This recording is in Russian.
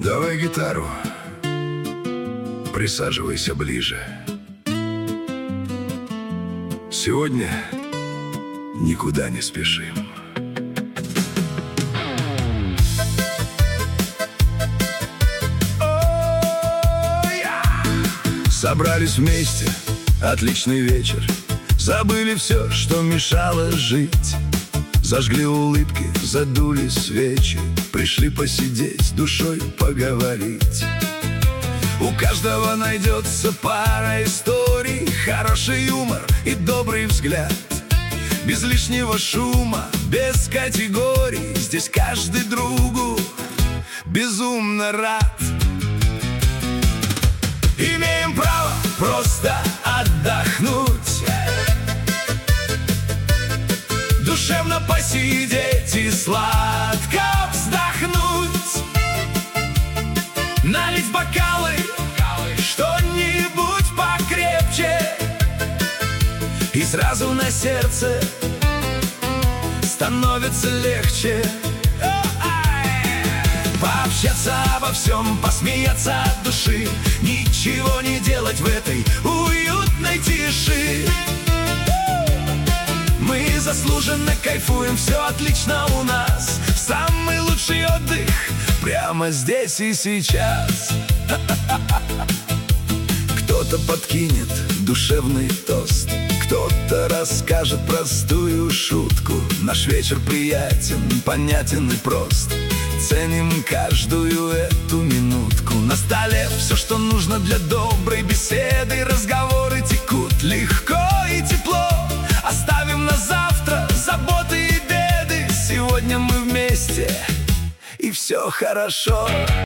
Давай гитару, присаживайся ближе. Сегодня никуда не спешим. Собрались вместе, отличный вечер. Забыли все, что мешало жить. Зажгли улыбки, задули свечи. Пришли посидеть, душой поговорить. У каждого найдется пара историй, хороший юмор и добрый взгляд. Без лишнего шума, без категорий. Здесь каждый другу безумно рад. Имеем право просто отдохнуть, душевно посидеть и сладко вздохнуть. Налить бокалы, что-нибудь покрепче, и сразу на сердце становится легче. Пообщаться обо всем, посмеяться от души, ничего не делать в этой уютной тиши. Мы заслуженно кайфуем, все отлично у нас. Самый лучший отдых прямо здесь и сейчас. Кто-то подкинет душевный тост, кто-то расскажет простую шутку. Наш вечер приятен, понятен и прост. Ценим каждую эту минутку. На столе все, что нужно для доброй беседы. Разговоры текут легко и тепло. Оставим на завтра заботы и беды. Сегодня мы вместе, и все хорошо.